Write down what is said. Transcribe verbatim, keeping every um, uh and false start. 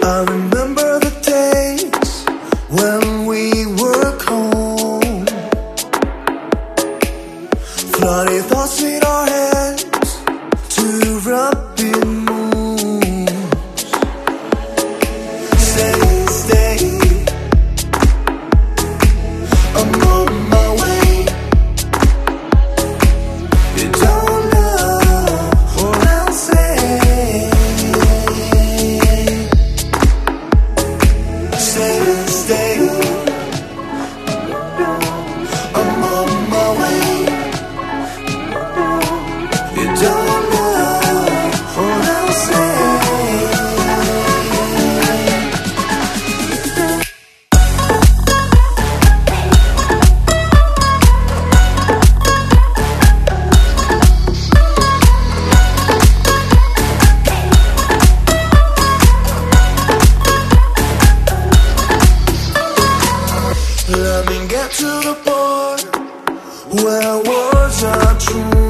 I remember the days when we were cold, floody thoughts in our heads, two rubbing moons. Stay, stay, I'm on my way. You don't know what I'll say. Stay, stay, I'm on my way. You don't know what I'll say. Let me get to the point where words are true.